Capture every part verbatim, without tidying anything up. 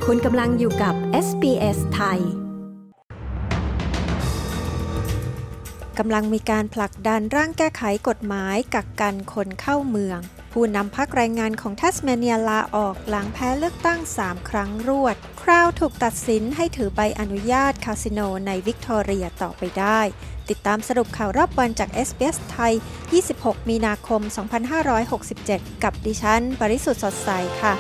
คุณกำลังอยู่กับ เอส บี เอส ไทยกำลังมีการผลักดันร่างแก้ไขกฎหมายกักกันคนเข้าเมืองผู้นำพรรคแรงงานของแทสเมเนียลาออกหลังแพ้เลือกตั้งสามครั้งรวดคราวถูกตัดสินให้ถือใบอนุญาตคาสิโนในวิกตอเรียต่อไปได้ติดตามสรุปข่าวรอบวันจาก เอส บี เอส ไทยยี่สิบหกมีนาคมสองพันห้าร้อยหกสิบเจ็ดกับดิฉันปริสุทธิ์สดใสค่ะ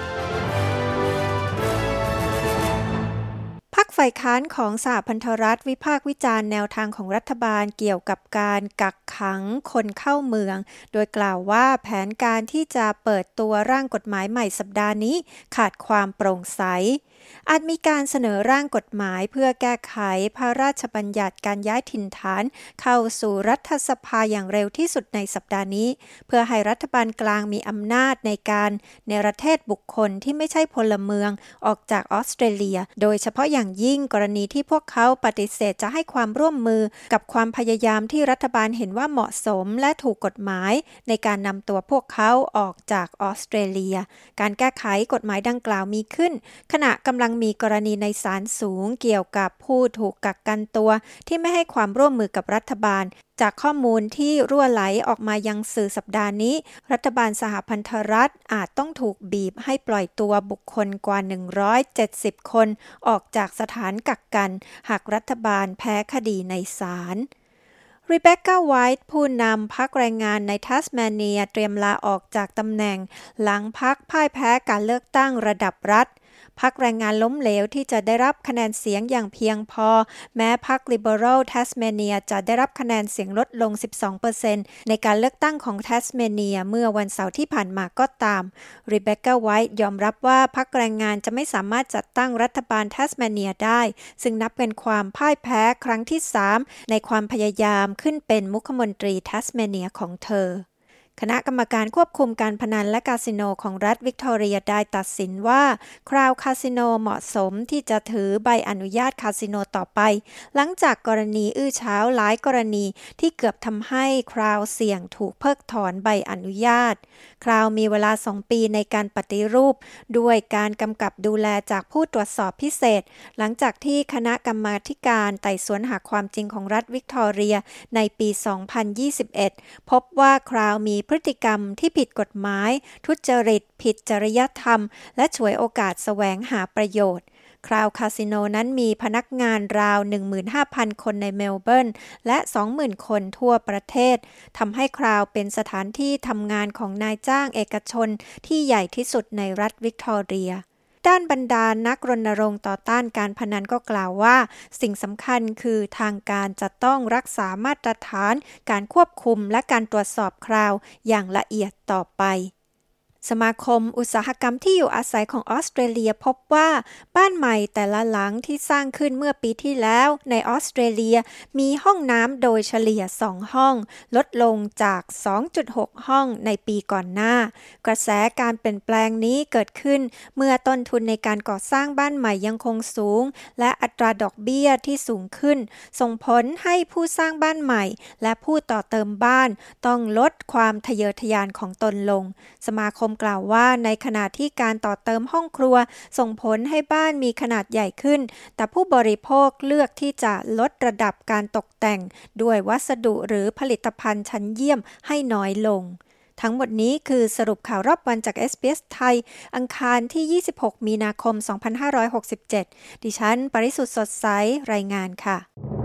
พรรคฝ่ายค้านของสหพันธรัฐวิพากษ์วิจารณ์แนวทางของรัฐบาลเกี่ยวกับการกักขังคนเข้าเมืองโดยกล่าวว่าแผนการที่จะเปิดตัวร่างกฎหมายใหม่สัปดาห์นี้ขาดความโปร่งใสอาจมีการเสนอร่างกฎหมายเพื่อแก้ไขพระราชบัญญัติการย้ายถิ่นฐานเข้าสู่รัฐสภาอย่างเร็วที่สุดในสัปดาห์นี้เพื่อให้รัฐบาลกลางมีอำนาจในการเนรเทศบุคคลที่ไม่ใช่พลเมืองออกจากออสเตรเลียโดยเฉพาะอย่างยิ่งกรณีที่พวกเขาปฏิเสธจะให้ความร่วมมือกับความพยายามที่รัฐบาลเห็นว่าเหมาะสมและถูกกฎหมายในการนำตัวพวกเขาออกจากออสเตรเลียการแก้ไขกฎหมายดังกล่าวมีขึ้นขณะกำลังมีกรณีในศาลสูงเกี่ยวกับผู้ถูกกักกันตัวที่ไม่ให้ความร่วมมือกับรัฐบาลจากข้อมูลที่รั่วไหลออกมายังสื่อสัปดาห์นี้รัฐบาลสหพันธรัฐอาจต้องถูกบีบให้ปล่อยตัวบุคคลกว่าหนึ่งร้อยเจ็ดสิบคนออกจากสถานกักกันหากรัฐบาลแพ้คดีในศาลรีเบคก้าไวท์ผู้นำพรรคแรงงานในทัสเมเนียเตรียมลาออกจากตำแหน่งหลังพรรคพ่ายแพ้การเลือกตั้งระดับรัฐพรรคแรงงานล้มเหลวที่จะได้รับคะแนนเสียงอย่างเพียงพอแม้พรรค Liberal Tasmania จะได้รับคะแนนเสียงลดลง สิบสองเปอร์เซ็นต์ ในการเลือกตั้งของแทสเมเนียเมื่อวันเสาร์ที่ผ่านมาก็ตามรีเบคก้าไวท์ยอมรับว่าพรรคแรงงานจะไม่สามารถจัดตั้งรัฐบาลแทสเมเนียได้ซึ่งนับเป็นความพ่ายแพ้ครั้งที่สามในความพยายามขึ้นเป็นมุขมนตรีแทสเมเนียของเธอคณะกรรมการควบคุมการพนันและคาสิโนของรัฐวิกตอเรียได้ตัดสินว่าคราวคาสิโนเหมาะสมที่จะถือใบอนุญาตคาสิโนต่อไปหลังจากกรณีอื้อฉาวหลายกรณีที่เกือบทำให้คราวเสี่ยงถูกเพิกถอนใบอนุญาตคราวมีเวลาสองปีในการปฏิรูปด้วยการกำกับดูแลจากผู้ตรวจสอบพิเศษหลังจากที่คณะกรรมาธิการไต่สวนหาความจริงของรัฐวิกตอเรียในปีสองพันยี่สิบเอ็ดพบว่าคราวมีพฤติกรรมที่ผิดกฎหมายทุจริตผิดจริยธรรมและฉวยโอกาสแสวงหาประโยชน์คราวคาสิโนนั้นมีพนักงานราว หนึ่งหมื่นห้าพัน คนในเมลเบิร์นและ สองหมื่น คนทั่วประเทศทำให้คราวเป็นสถานที่ทำงานของนายจ้างเอกชนที่ใหญ่ที่สุดในรัฐวิกตอเรียด้านบรรดานักรณรงค์ต่อต้านการพนันก็กล่าวว่าสิ่งสำคัญคือทางการจะต้องรักษามาตรฐานการควบคุมและการตรวจสอบคราวอย่างละเอียดต่อไปสมาคมอุตสาหกรรมที่อยู่อาศัยของออสเตรเลียพบว่าบ้านใหม่แต่ละหลังที่สร้างขึ้นเมื่อปีที่แล้วในออสเตรเลียมีห้องน้ำโดยเฉลี่ยสองห้องลดลงจาก สองจุดหก ห้องในปีก่อนหน้ากระแสการเปลี่ยนแปลงนี้เกิดขึ้นเมื่อต้นทุนในการก่อสร้างบ้านใหม่ยังคงสูงและอัตราดอกเบี้ยที่สูงขึ้นส่งผลให้ผู้สร้างบ้านใหม่และผู้ต่อเติมบ้านต้องลดความทะเยอทะยานของตนลงสมาคมกล่าวว่าในขณะที่การต่อเติมห้องครัวส่งผลให้บ้านมีขนาดใหญ่ขึ้นแต่ผู้บริโภคเลือกที่จะลดระดับการตกแต่งด้วยวัสดุหรือผลิตภัณฑ์ชั้นเยี่ยมให้น้อยลงทั้งหมดนี้คือสรุปข่าวรอบวันจาก เอส บี เอส ไทยอังคารที่ยี่สิบหกมีนาคมสองพันห้าร้อยหกสิบเจ็ดดิฉันปริสุทธิ์สดใสรายงานค่ะ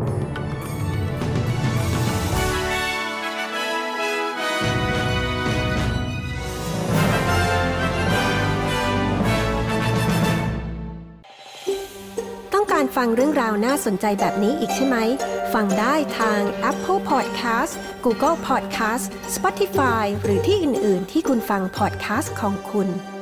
ต้องการฟังเรื่องราวน่าสนใจแบบนี้อีกใช่ไหมฟังได้ทาง Apple Podcast Google Podcast Spotify หรือที่อื่นๆที่คุณฟัง podcast ของคุณ